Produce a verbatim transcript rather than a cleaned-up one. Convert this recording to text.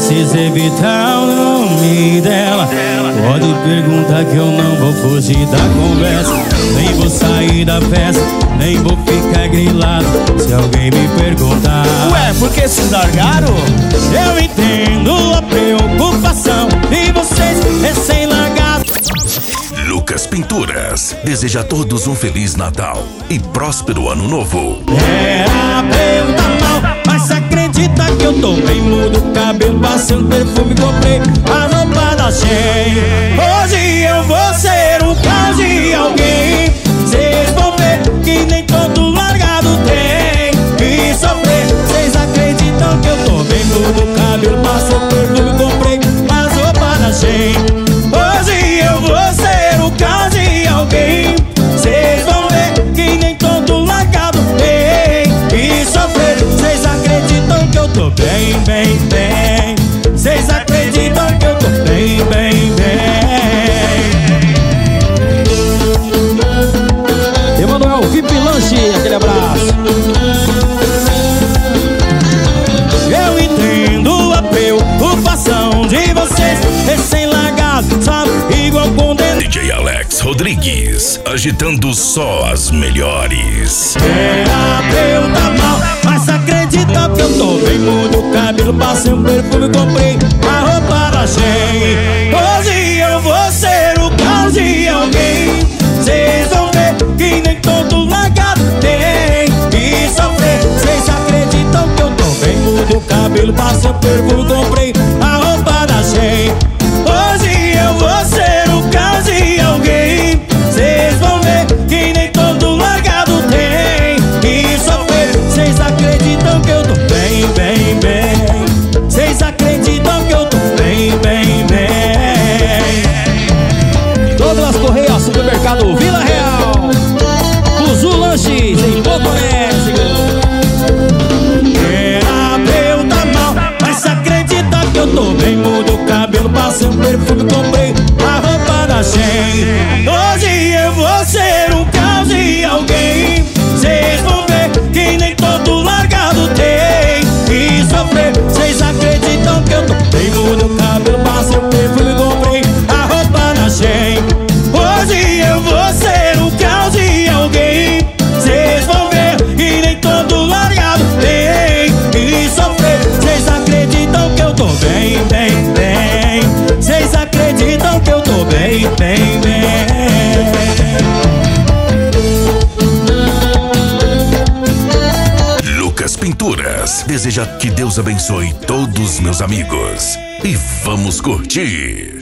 precisa evitar o nome dela. Pode perguntar que eu não vou fugir da conversa. Nem vou sair da festa, nem vou ficar grilado se alguém me perguntar. Ué, por que se largaram? Eu entendo a preocupação de vocês recém-largados. Lucas Pinturas deseja a todos um Feliz Natal e próspero Ano Novo. Era pra eu tá mal, mas cê acredita que eu tô bem mudo? Cabelo, passei um perfume, comprei a roupa da Shein. Hoje eu vou ser um caos de alguém. Cês vão ver que nem todo largado tem que sofrer. Cês acreditam que eu tô bem mudo? Cabelo, passei um perfume, comprei a roupa da Shein. Hoje eu vou ser o caos de alguém. Cês vão ver que nem todo largado tem que sofrer. Cês acreditam que eu tô bem, bem, bem. Cês acreditam que eu tô bem, bem, bem. Emanuel V I P Lanche, aquele abraço. Eu entendo a preocupação de vocês recém-largados, sabe, igual condenado. D J Alex Rodrigues, agitando só as melhores. Era pra eu tá mal, mas acredita que eu tô bem mudo? Cabelo, passei um perfume, comprei a roupa da Shein. Hoje eu vou ser o caos de alguém. Cês vão ver que nem todo largado tem que sofrer. Cês acreditam que eu tô bem mudo? Cabelo, passei um perfume, comprei a roupa da Shein. Hoje eu vou ser o caos de alguém. Cês vão ver que nem todo largado tem que sofrer. Cês acreditam que eu tô bem, bem, bem. Cês acreditam que eu tô bem, bem, bem. Douglas Correia, supermercado Vila Real. Buzu Lanches em Poconés. Era pra eu tá mal, mas cê acredita que eu tô bem mudo? Cabelo, passei um perfume, comprei a roupa da Shein. Hoje eu vou ser um caos de alguém. Cês vão ver que nem todo largado tem que sofrer. Cês acreditam que eu tô bem mudo? Cabelo, passei um perfume, comprei a roupa da Shein. Hoje eu vou ser um caos de alguém. Cês vão ver que nem todo largado tem que sofrer. Cês acreditam que eu tô bem, bem, bem. Cês acreditam que eu tô bem, bem, bem. Lucas Pinturas deseja que Deus abençoe todos meus amigos. E vamos curtir.